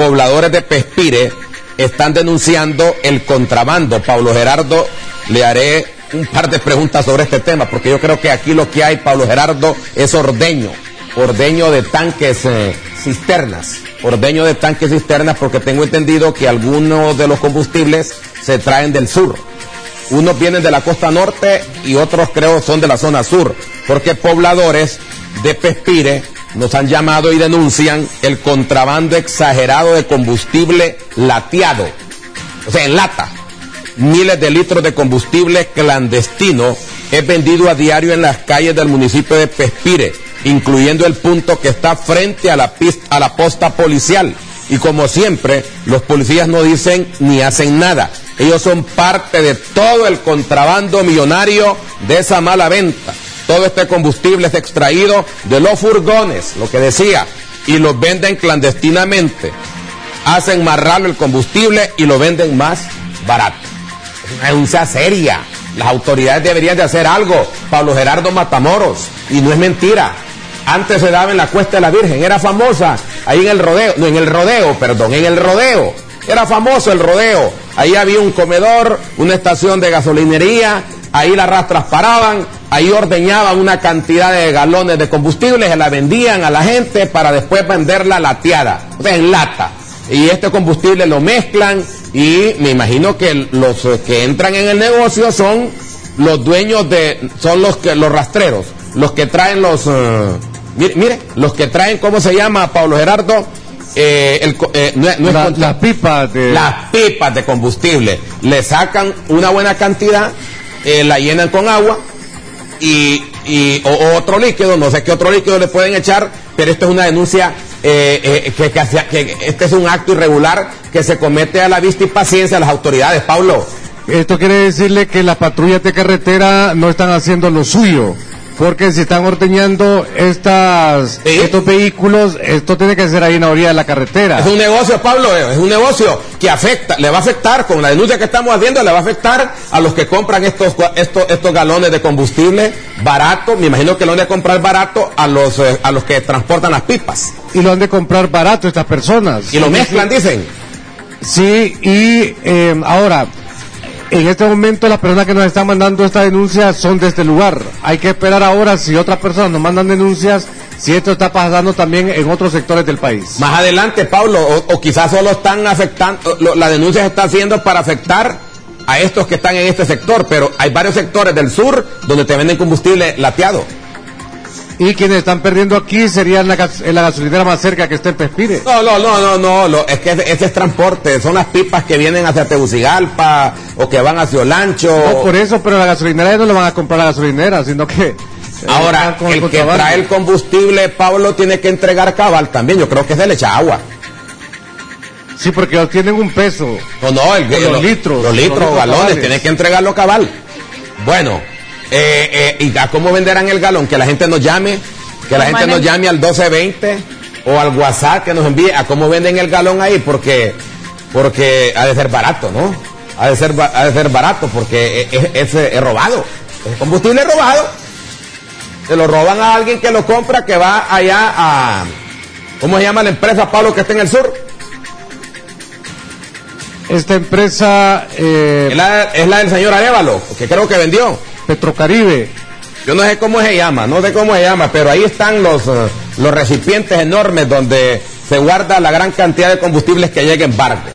pobladores de Pespire están denunciando el contrabando. Pablo Gerardo, le haré un par de preguntas sobre este tema, porque yo creo que aquí lo que hay, Pablo Gerardo, es ordeño de tanques cisternas, porque tengo entendido que algunos de los combustibles se traen del sur. Unos vienen de la costa norte y otros creo son de la zona sur, porque pobladores de Pespire nos han llamado y denuncian el contrabando exagerado de combustible lateado, o sea, en lata. Miles de litros de combustible clandestino es vendido a diario en las calles del municipio de Pespire, incluyendo el punto que está frente a la posta policial. Y como siempre, los policías no dicen ni hacen nada. Ellos son parte de todo el contrabando millonario de esa mala venta. Todo este combustible es extraído de los furgones, lo que decía, y los venden clandestinamente. Hacen más raro el combustible y lo venden más barato. Es una denuncia seria. Las autoridades deberían de hacer algo. Pablo Gerardo Matamoros, y no es mentira. Antes se daba en la Cuesta de la Virgen, era famosa, ahí en el rodeo, era famoso el rodeo. Ahí había un comedor, una estación de gasolinería, ahí las rastras paraban, ahí ordeñaban una cantidad de galones de combustible, se la vendían a la gente para después venderla lateada, o sea, en lata. Y este combustible lo mezclan y me imagino que los que entran en el negocio son los dueños son los rastreros, los que traen los, los que traen, ¿cómo se llama, Pablo Gerardo? Las pipas de combustible. Le sacan una buena cantidad, la llenan con agua o otro líquido, no sé qué otro líquido le pueden echar, pero esto es una denuncia que este es un acto irregular que se comete a la vista y paciencia de las autoridades, Pablo. Esto quiere decirle que las patrullas de carretera no están haciendo lo suyo, porque si están ordeñando estos vehículos, esto tiene que ser ahí en la orilla de la carretera. Es un negocio, Pablo, es un negocio que le va a afectar, con la denuncia que estamos haciendo, le va a afectar a los que compran estos galones de combustible barato. Me imagino que lo han de comprar barato a los que transportan las pipas. Y lo han de comprar barato estas personas. Y lo mezclan, dicen. Sí, y ahora, en este momento las personas que nos están mandando esta denuncia son de este lugar. Hay que esperar ahora si otras personas nos mandan denuncias, si esto está pasando también en otros sectores del país. Más adelante, Pablo, o quizás solo están afectando, la denuncia se está haciendo para afectar a estos que están en este sector, pero hay varios sectores del sur donde te venden combustible lateado. Y quienes están perdiendo aquí serían la gasolinera más cerca que está en Pespire. No, es que ese es transporte, son las pipas que vienen hacia Tegucigalpa o que van hacia Olancho. No, por eso, pero la gasolinera no lo van a comprar a la gasolinera, sino que... Ahora, el que trae el combustible, Pablo, tiene que entregar cabal también, yo creo que se le echa agua. Sí, porque ellos tienen un peso. Los litros o galones, tienen que entregarlo cabal. Bueno, ¿y a cómo venderán el galón? Que la gente nos llame, nos llame al 1220 o al WhatsApp que nos envíe a cómo venden el galón ahí, porque ha de ser barato, ¿no? Ha de ser barato porque es robado, es combustible robado. Se lo roban a alguien que lo compra, que va allá a, ¿cómo se llama la empresa, Pablo, que está en el sur? Esta empresa es la del señor Arévalo, que creo que vendió. Petrocaribe. Yo no sé cómo se llama, pero ahí están los recipientes enormes donde se guarda la gran cantidad de combustibles que llega en barco.